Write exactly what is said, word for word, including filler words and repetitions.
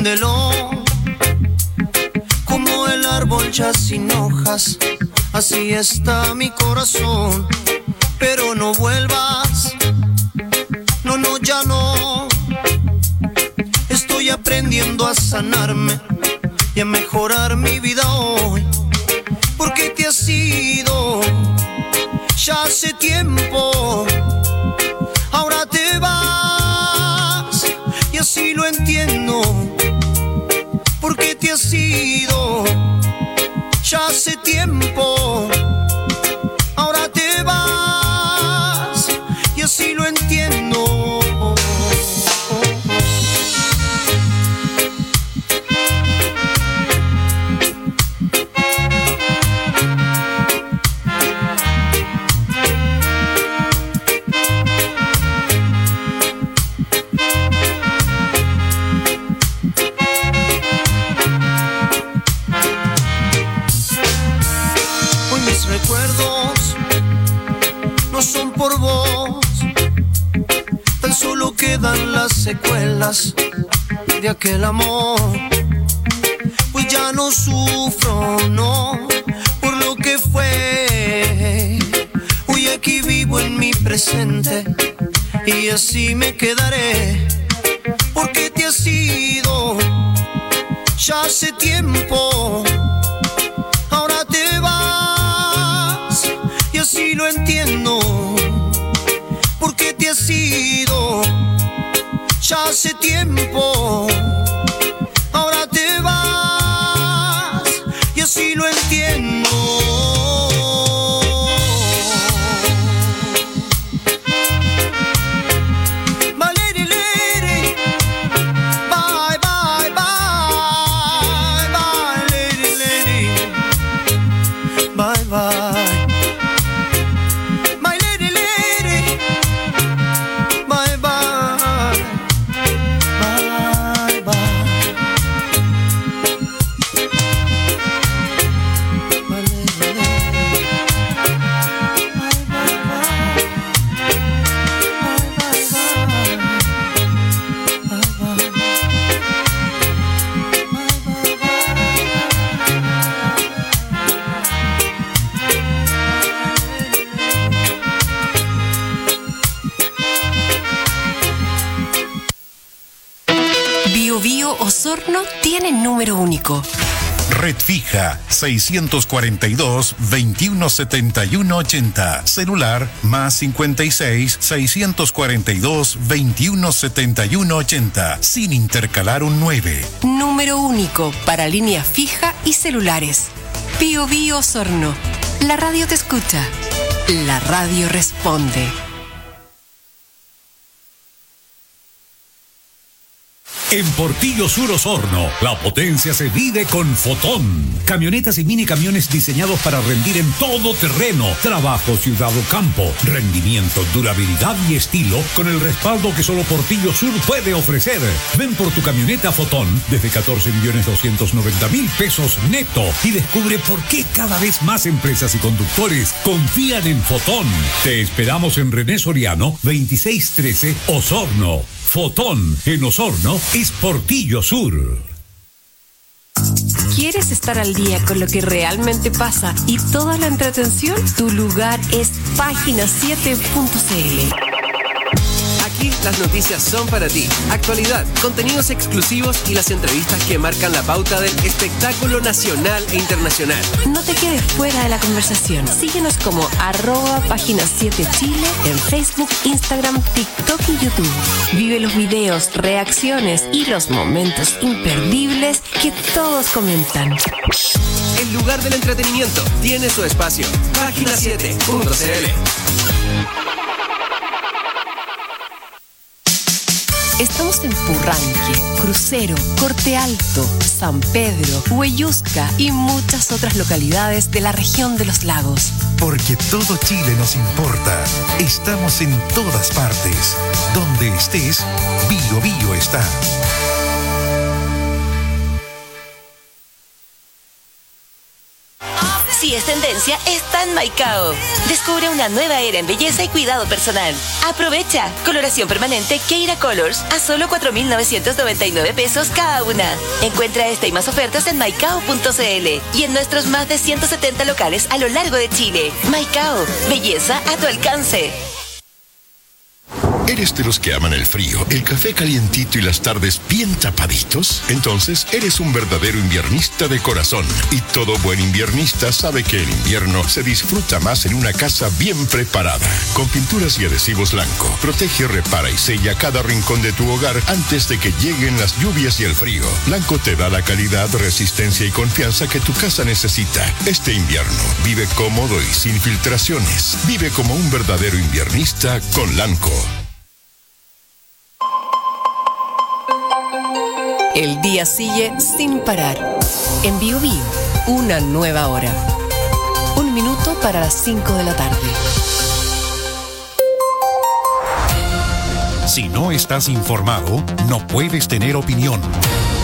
entiéndelo. Como el árbol ya sin hojas, así está mi corazón. Pero no vuelvas, no, no, ya no. Estoy aprendiendo a sanarme y a mejorar mi vida hoy. Porque te has ido ya hace tiempo. Ahora te vas y así lo entiendo. Porque te has ido ya hace tiempo. Ahora te vas y así lo entiendo. Recuerdos no son por vos, tan solo quedan las secuelas de aquel amor. Pues ya no sufro, no, por lo que fue. Hoy aquí vivo en mi presente y así me quedaré. Porque te has ido ya hace tiempo. Ahora te vas y así lo entiendo. Porque te has ido ya hace tiempo. Ahora te vas y así lo entiendo. Osorno tiene número único. Red fija seiscientos cuarenta y dos, veintiuno setenta y uno ochenta. Celular más cincuenta y seis, seiscientos cuarenta y dos, veintiuno setenta y uno ochenta. Sin intercalar un nueve. Número único para línea fija y celulares. Bio Bio Osorno. La radio te escucha. La radio responde. En Portillo Sur Osorno, la potencia se vive con Fotón. Camionetas y mini camiones diseñados para rendir en todo terreno. Trabajo, ciudad o campo. Rendimiento, durabilidad y estilo con el respaldo que solo Portillo Sur puede ofrecer. Ven por tu camioneta Fotón desde catorce millones doscientos noventa mil pesos neto y descubre por qué cada vez más empresas y conductores confían en Fotón. Te esperamos en René Soriano, veintiséis trece, Osorno. Fotón en Osorno es Portillo Sur. ¿Quieres estar al día con lo que realmente pasa y toda la entretención? Tu lugar es página siete punto c l. Aquí las noticias son para ti. Actualidad, contenidos exclusivos y las entrevistas que marcan la pauta del espectáculo nacional e internacional. No te quedes fuera de la conversación. Síguenos como arroba página siete Chile en Facebook, Instagram, TikTok y YouTube. Vive los videos, reacciones y los momentos imperdibles que todos comentan. El lugar del entretenimiento tiene su espacio. página siete punto c l. Estamos en Purranque, Crucero, Corte Alto, San Pedro, Huellusca y muchas otras localidades de la región de los lagos. Porque todo Chile nos importa. Estamos en todas partes. Donde estés, Bio Bio está. Si tendencia está en Maicao. Descubre una nueva era en belleza y cuidado personal. Aprovecha. Coloración permanente Keira Colors a solo cuatro mil novecientos noventa y nueve pesos cada una. Encuentra esta y más ofertas en maicao punto cl y en nuestros más de ciento setenta locales a lo largo de Chile. Maicao, belleza a tu alcance. ¿Eres de los que aman el frío, el café calientito y las tardes bien tapaditos? Entonces eres un verdadero inviernista de corazón. Y todo buen inviernista sabe que el invierno se disfruta más en una casa bien preparada. Con pinturas y adhesivos Lanco, protege, repara y sella cada rincón de tu hogar antes de que lleguen las lluvias y el frío. Lanco te da la calidad, resistencia y confianza que tu casa necesita. Este invierno vive cómodo y sin filtraciones. Vive como un verdadero inviernista con Lanco. El día sigue sin parar. En Bio Bio, una nueva hora. Un minuto para las cinco de la tarde. Si no estás informado, no puedes tener opinión.